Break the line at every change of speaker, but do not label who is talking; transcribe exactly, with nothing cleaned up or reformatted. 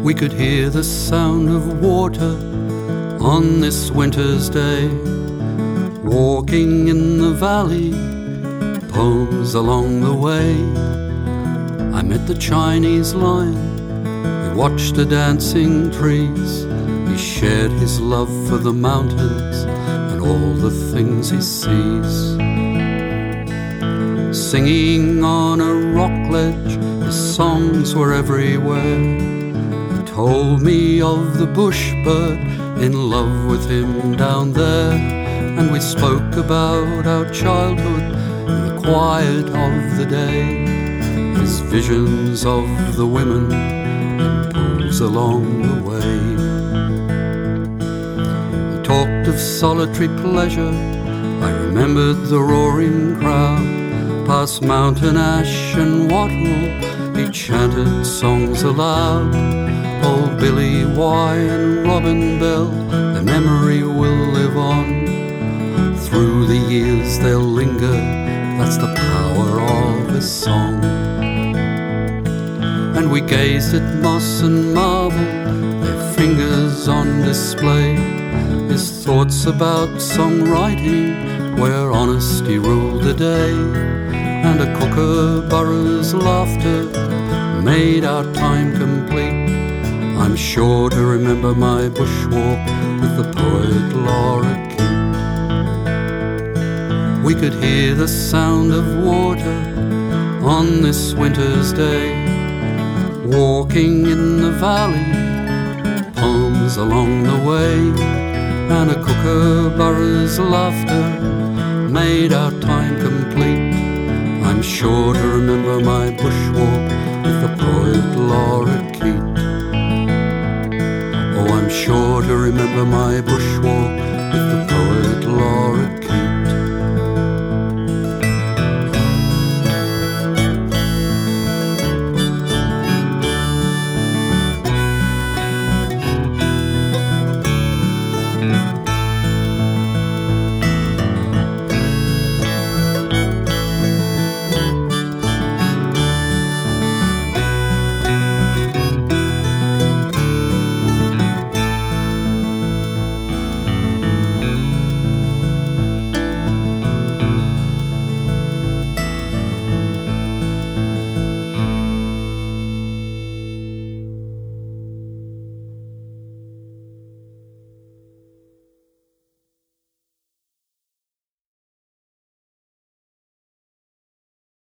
We could hear the sound of water on this winter's day, walking in the valley, poems along the way. I met the Chinese lion, he watched the dancing trees. He shared his love for the mountains and all the things he sees. Singing on a rock ledge, his songs were everywhere. He told me of the bush bird in love with him down there, and we spoke about our childhood in the quiet of the day. His visions of the women in pools along the way. He talked of solitary pleasure, I remembered the roaring crowd. Past Mountain Ash and Wattle, he chanted songs aloud. Old Billy Y and Robin Bell, their memory will live on. Through the years they'll linger, that's the power of a song. And we gazed at moss and marble, their fingers on display. His thoughts about songwriting, where honesty ruled the day. And a kookaburra's laughter made our time complete. I'm sure to remember my bushwalk with the poet Laura Keat. We could hear the sound of water on this winter's day, walking in the valley, poems along the way. And a kookaburra's laughter made our time complete. I'm sure to remember my bushwalk with the poet Laura Keat. Oh, I'm sure to remember my bushwalk with the poet